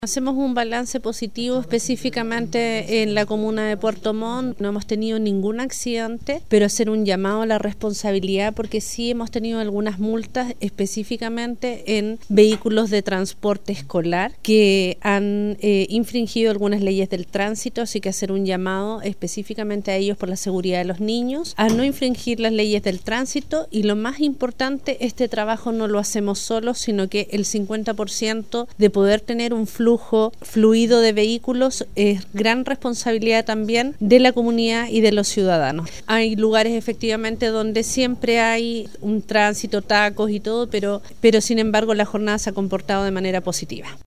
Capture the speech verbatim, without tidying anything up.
Hacemos un balance positivo específicamente en la comuna de Puerto Montt. No hemos tenido ningún accidente, pero hacer un llamado a la responsabilidad porque sí hemos tenido algunas multas específicamente en vehículos de transporte escolar que han eh, infringido algunas leyes del tránsito, así que hacer un llamado específicamente a ellos por la seguridad de los niños, a no infringir las leyes del tránsito y lo más importante, este trabajo no lo hacemos solos, sino que el cincuenta por ciento de poder tener un flujo fluido de vehículos es gran responsabilidad también de la comunidad y de los ciudadanos. Hay lugares efectivamente donde siempre hay un tránsito, tacos y todo, pero, pero sin embargo la jornada se ha comportado de manera positiva.